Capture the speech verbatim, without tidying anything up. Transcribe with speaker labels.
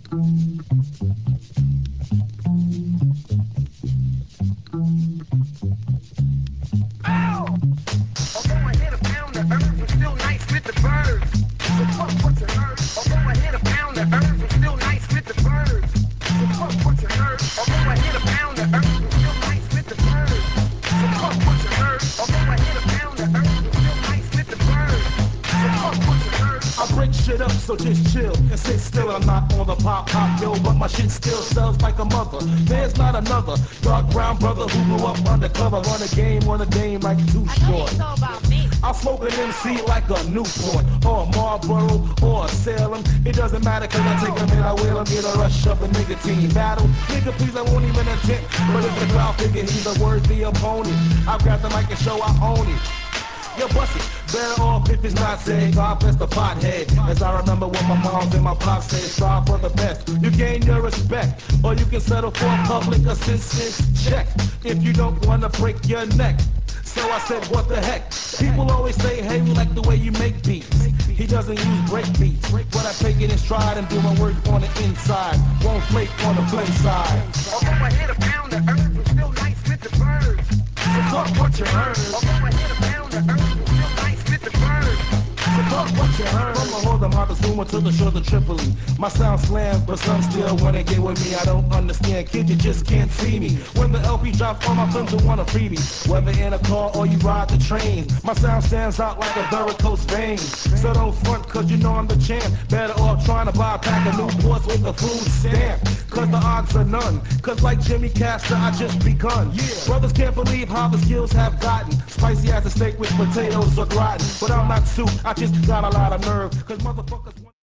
Speaker 1: Although I hit a pound of herbs, I'm still nice with the birds. So fuck what you heard. Although I hit a pound of herbs, I'm still nice with the birds. So fuck what you heard. Although I hit a pound of herbs, I'm still nice with the birds. So fuck what you heard. Although I hit a pound of herbs, I'm still nice with the birds. So fuck what you heard.
Speaker 2: I break shit up, so just chill and sit still. I'm not on the pop pop yo, but my shit still sells like a mother. There's not another dark brown brother who grew up undercover, run a game on a dame like Too Short. I'll smoke an M C like a Newport, or a Marlboro, or a Salem. It doesn't matter cause I take them and I will them, get a rush of a nicotine battle. Nigga please, I won't even attempt, but if the crowd figure he's a worthy opponent, I'll grab the mic and show I own it. Yo, bust it. Better off if it's not said. God bless the pothead. As I remember what my moms and my pops said, strive for the best. You gain your respect, or you can settle for a public assistance check if you don't want to break your neck. So I said, what the heck? People always say, hey, we like the way you make beats. He doesn't use break beats, but I take it in stride and do my work on the inside. Won't flake on the flip side.
Speaker 1: Although I hit a pound of herbs, I'm still nice with the birds. So fuck what you heard. Although I hit a pound of herbs, I'm still nice with the birds. So fuck what you heard.
Speaker 2: From the hold of Montezuma to the shore of Tripoli, my sound slams, but some still wanna get with me. I don't understand, kid, you just can't see me. When the L P drops, all my friends will want a freebie. Whether in a car or you ride the train, my sound stands out like a varicose vein. So don't front, cause you know I'm the champ. Better off trying to buy a pack of Newports with a food stamp, cause the odds are none. Cause like Jimmy Castor, I just begun. Yeah. Brothers can't believe how the skills have gotten spicy as a steak with potatoes or gratin. But I'm not soup, I just got a lot of nerve, cause motherfuckers want